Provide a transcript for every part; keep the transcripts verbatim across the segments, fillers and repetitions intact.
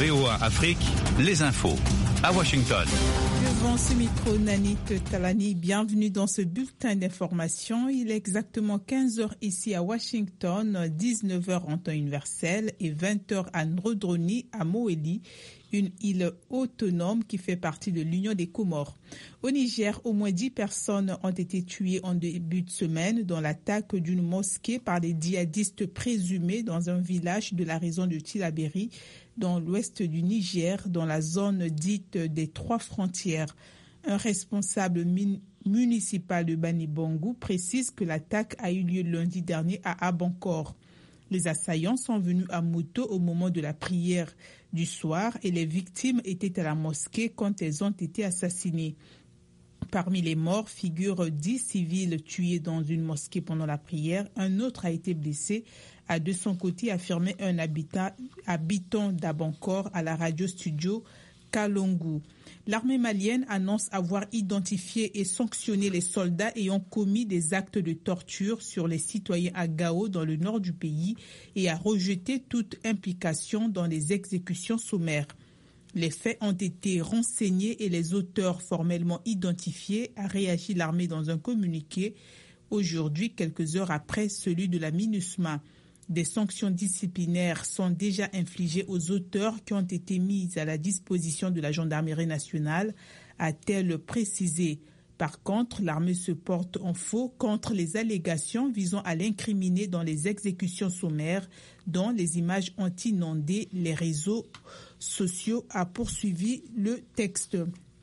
V O A Afrique, les infos. À Washington. Devant ce micro, Nanit Talani, bienvenue dans ce bulletin d'information. Il est exactement quinze heures ici à Washington, dix-neuf heures en temps universel et vingt heures à Ndrodroni, à Moélie, une île autonome qui fait partie de l'Union des Comores. Au Niger, au moins dix personnes ont été tuées en début de semaine dans l'attaque d'une mosquée par des djihadistes présumés dans un village de la région de Tillabéri, dans l'ouest du Niger, dans la zone dite des trois frontières. Un responsable min- municipal de Bani Bangou précise que l'attaque a eu lieu lundi dernier à Abankor. Les assaillants sont venus à moto au moment de la prière du soir et les victimes étaient à la mosquée quand elles ont été assassinées. Parmi les morts figurent dix civils tués dans une mosquée pendant la prière. Un autre a été blessé, a de son côté affirmé un habitat, habitant d'Abancor à la radio studio Kalongu. L'armée malienne annonce avoir identifié et sanctionné les soldats ayant commis des actes de torture sur les citoyens à Gao dans le nord du pays et a rejeté toute implication dans les exécutions sommaires. Les faits ont été renseignés et les auteurs formellement identifiés, a réagi l'armée dans un communiqué aujourd'hui, quelques heures après celui de la MINUSMA. Des sanctions disciplinaires sont déjà infligées aux auteurs qui ont été mises à la disposition de la gendarmerie nationale, a-t-elle précisé. Par contre, l'armée se porte en faux contre les allégations visant à l'incriminer dans les exécutions sommaires, dont les images ont inondé les réseaux sociaux, a poursuivi le texte.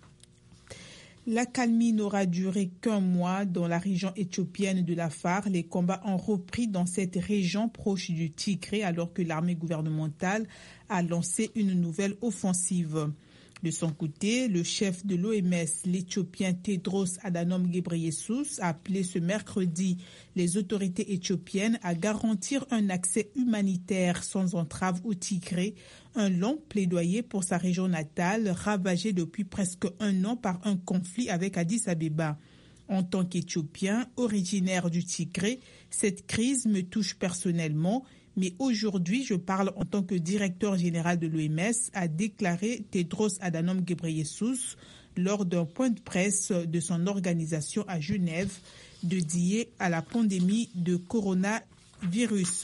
L'accalmie n'aura duré qu'un mois dans la région éthiopienne de l'Afar. Les combats ont repris dans cette région proche du Tigré alors que l'armée gouvernementale a lancé une nouvelle offensive. De son côté, le chef de l'O M S, l'Éthiopien Tedros Adhanom Ghebreyesus, a appelé ce mercredi les autorités éthiopiennes à garantir un accès humanitaire sans entrave au Tigré, un long plaidoyer pour sa région natale, ravagée depuis presque un an par un conflit avec Addis Abeba. En tant qu'Éthiopien, originaire du Tigré, cette crise me touche personnellement. Mais aujourd'hui, je parle en tant que directeur général de l'O M S, a déclaré Tedros Adhanom Ghebreyesus lors d'un point de presse de son organisation à Genève dédié à la pandémie de coronavirus.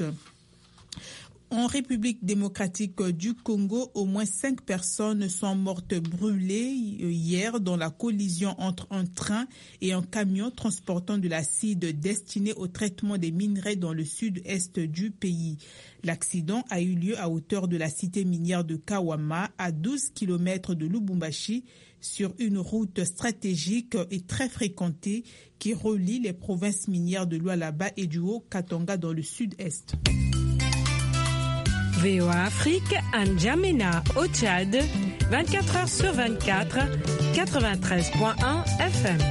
En République démocratique du Congo, au moins cinq personnes sont mortes brûlées hier dans la collision entre un train et un camion transportant de l'acide destiné au traitement des minerais dans le sud-est du pays. L'accident a eu lieu à hauteur de la cité minière de Kawama, à douze kilomètres de Lubumbashi, sur une route stratégique et très fréquentée qui relie les provinces minières de Lualaba et du Haut-Katanga dans le sud-est. V O A Afrique, à N'Djamena, au Tchad, vingt-quatre heures sur vingt-quatre, quatre-vingt-treize virgule un F M.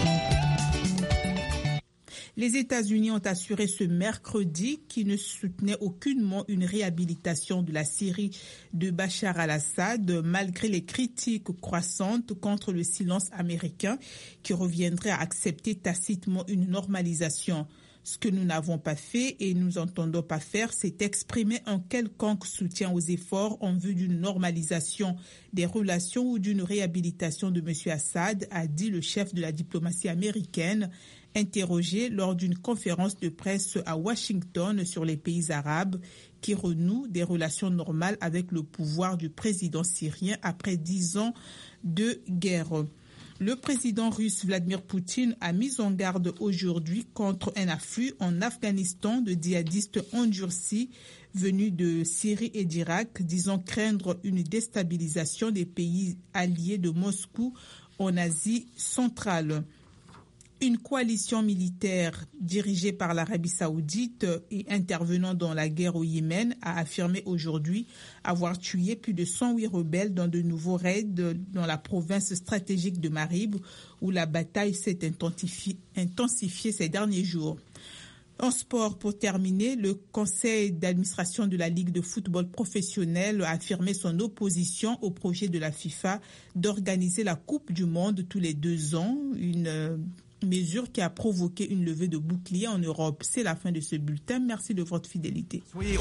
Les États-Unis ont assuré ce mercredi qu'ils ne soutenaient aucunement une réhabilitation de la Syrie de Bachar al-Assad, malgré les critiques croissantes contre le silence américain qui reviendrait à accepter tacitement une normalisation. Ce que nous n'avons pas fait et nous entendons pas faire, c'est exprimer un quelconque soutien aux efforts en vue d'une normalisation des relations ou d'une réhabilitation de M. Assad, a dit le chef de la diplomatie américaine, interrogé lors d'une conférence de presse à Washington sur les pays arabes qui renouent des relations normales avec le pouvoir du président syrien après dix ans de guerre. Le président russe Vladimir Poutine a mis en garde aujourd'hui contre un afflux en Afghanistan de djihadistes endurcis venus de Syrie et d'Irak, disant craindre une déstabilisation des pays alliés de Moscou en Asie centrale. Une coalition militaire dirigée par l'Arabie saoudite et intervenant dans la guerre au Yémen a affirmé aujourd'hui avoir tué plus de cent huit rebelles dans de nouveaux raids dans la province stratégique de Marib, où la bataille s'est intensifiée, intensifiée ces derniers jours. En sport, pour terminer, le conseil d'administration de la Ligue de football professionnel a affirmé son opposition au projet de la FIFA d'organiser la Coupe du Monde tous les deux ans, une mesure qui a provoqué une levée de boucliers en Europe. C'est la fin de ce bulletin. Merci de votre fidélité.